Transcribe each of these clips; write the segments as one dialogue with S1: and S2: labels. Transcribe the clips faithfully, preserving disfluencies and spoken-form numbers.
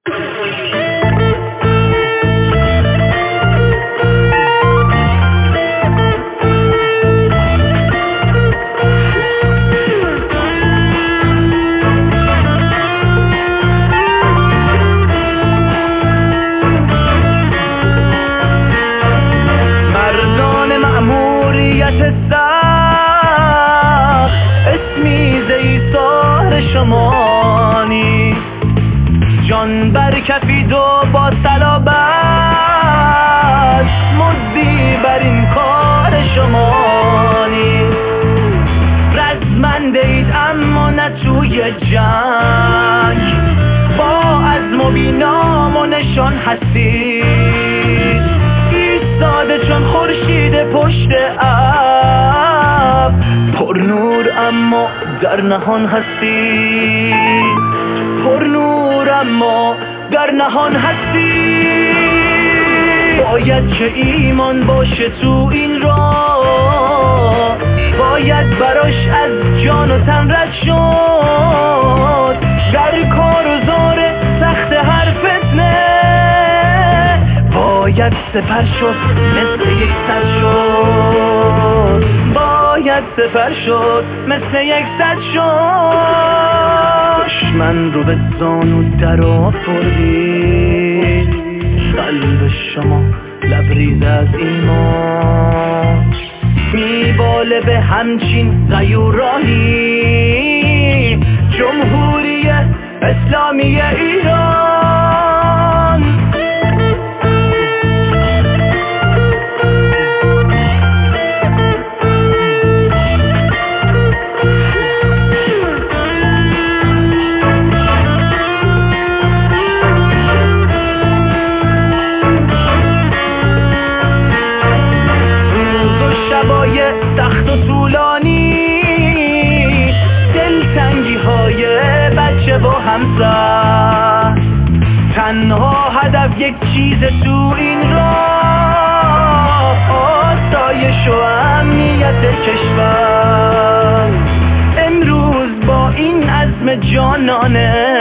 S1: شمانی جان بر کفید و با سلابت مزدی بر این کار شمانی رزمنده اید اما نه توی جنگ با عزم و بینام و نشان هستید ایستاده چون خورشید پشت ابر پر نور اما در نهان هستی پر نور اما در نهان هستی باید که ایمان باشه تو این راه باید براش از جان و تن رد شد در کار و زار سخت هر فتنه باید سپر شد مثل یک صد شد باید سپر شد مثل یک صد شد دشمن رو به زانو در آوردید قلب شما لبریز از ایمان میباله به همچین غیورانی جمهوری اسلامی ایران سخت و طولانی دلتنگی های بچه و همسر تنها هدف یک چیز تو این راه آسایش و امنیت کشور امروز با این عزم جانانه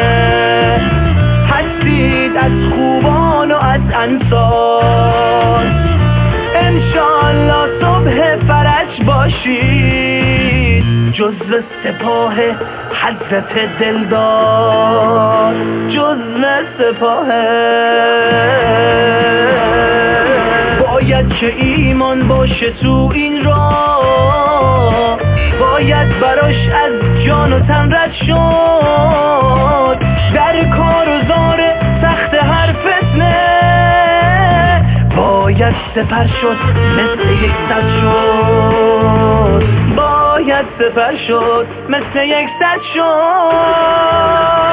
S1: هستید از خوبان و از انصار انشالله صبح فرج باشید جزو سپاه حضرت دلدار جزو سپاه باید که ایمان باشه تو این راه باید براش از جان و تن رد شد در کار و زار سخت هر فتنه باید سپر شد مثل یک صد شد باید سپر شد مثل یک صد شد